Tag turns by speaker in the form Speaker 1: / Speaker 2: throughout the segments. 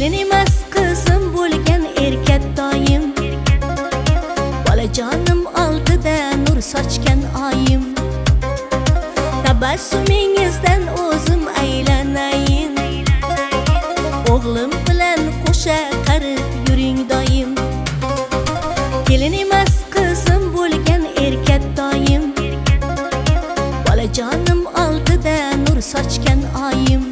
Speaker 1: Kelin emas qizim bo'lgan erkat doim, bolajonim oldida nur sochgan oyim. Tabassumingizdan o'zim aylanayin, o'g'lim bilan qo'sha qarib yuring doim. Kelin emas qizim bo'lgan erkat doim, bolajonim oldida nur sochgan oyim.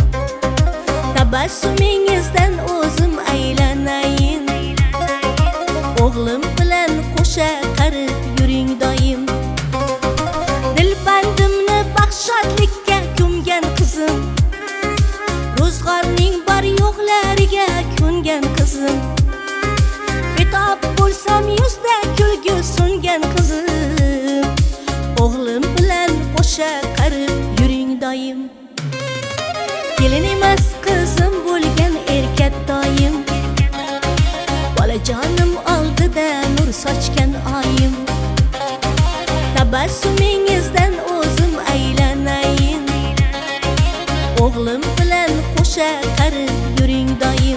Speaker 1: Tabassumingizdan o'zim aylanayin, o'g'lim bilan qo'sha qarib yuring doim. Dilbandimni baxshatlikka ko'mgan qizim, ro'zg'orning bor yo'qlariga ko'ngan qizim. Betob bo'lsam yuzda kulgu so'ngan qizim, o'g'lim bilan qo'sha qarib yuring doim. Kelin emas qizim bo'lgan erkat doim, bolajonim oldida nur sochgan oyim. Tabassumingizdan o'zim aylanayin, o'g'lim bilan qo'sha qarib yuring doim.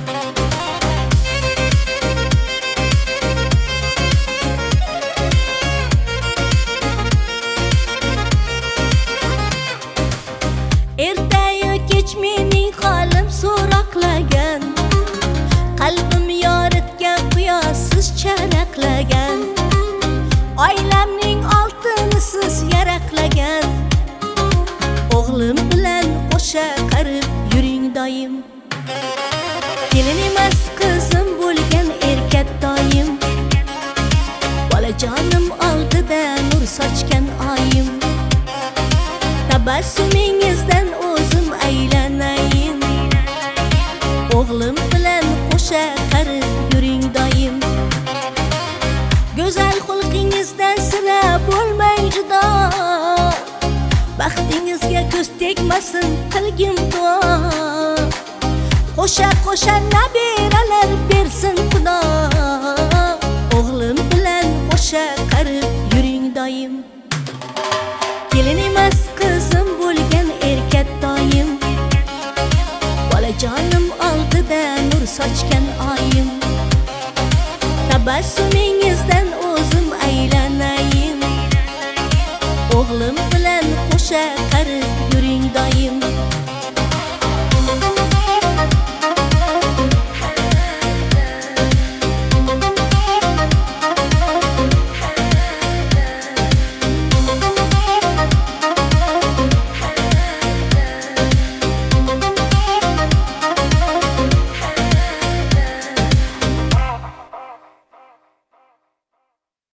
Speaker 1: Ertayu kech mening holim so'roqlagan, qalbim yoritgan quyossiz charaqlagan, oilamning oltini siz yaraqlagan, o'g'lim bilan qo'sha qarib yuring doim. Kelin emas qizim bo'lgan erkat doim, bolajonim oldida nur sochgan oyim. Tabassumingizdan o'zim aylanayin, o'g'lim bilan qo'sha qarib yuring doim. Go'zal xulqingizdan sira bo'lmang judo, baxtingizga ko'z tegmasin qilgim duo. Qo'sha qo'sha nabiralar bersin Xudo, o'g'lim bilan qo'sha qarib yuring doim. Kelin emas qizim bo'lgan erkat doim, bolajonim oldida nur sochgan oyim. Tabassumingizdan o'zim aylanayin, o'g'lim bilan qo'sha qarib